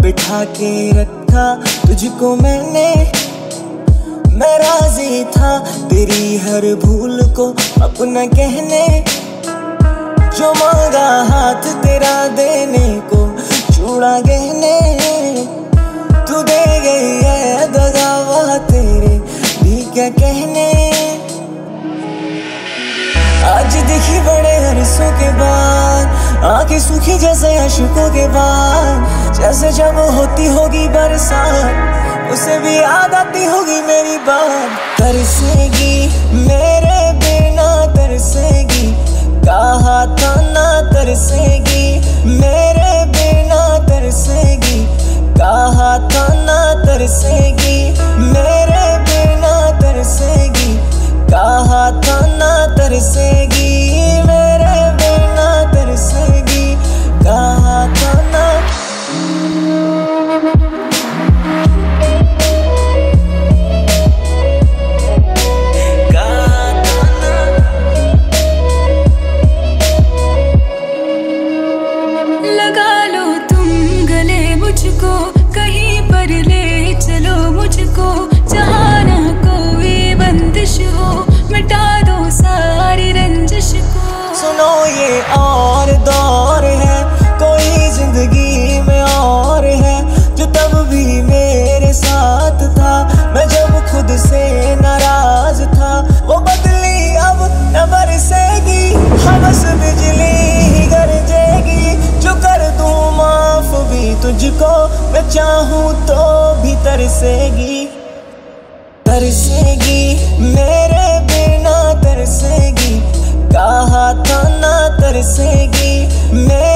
बिठा के रखा तुझको मैंने, मैं राजी था तेरी हर भूल को अपना कहने। जो मांगा हाथ तेरा देने को, चूड़ा गहने तू दे गई है, दगावा तेरे भी क्या कहने। आज दिखी बड़े अरसों के बाद, आंखें सूखी जैसे अशकों के बाद। जैसे जब होती होगी बरसात, उसे भी याद आती होगी मेरी बात। तरसेगी मेरे बिना तरसेगी, कहा था ना तरसेगी मेरे बिना तरसेगी, कहा था ना तरसेगी मेरे बिना तरसेगी, कहा था ना तरसेगी मेरे बिना तरसेगी, कहा था ना। लगा लो तुम गले मुझको, कहीं पर ले चलो मुझको, जहाँ ना कोई बंदिश हो, मिटा दो सारी रंजिश को। सुनो ये और दौर है, कोई जिंदगी में और है, जो तब भी मेरे साथ था, मैं जब खुद से नाराज था। वो बदली अब न बरसेगी, हवस बिजली ही गरजेगी। जो कर दूं माफ भी तुझको, मैं चाहूं तो भी तरसेगी। तरसेगी मेरे बिना तरसेगी, कहा था ना तरसेगी।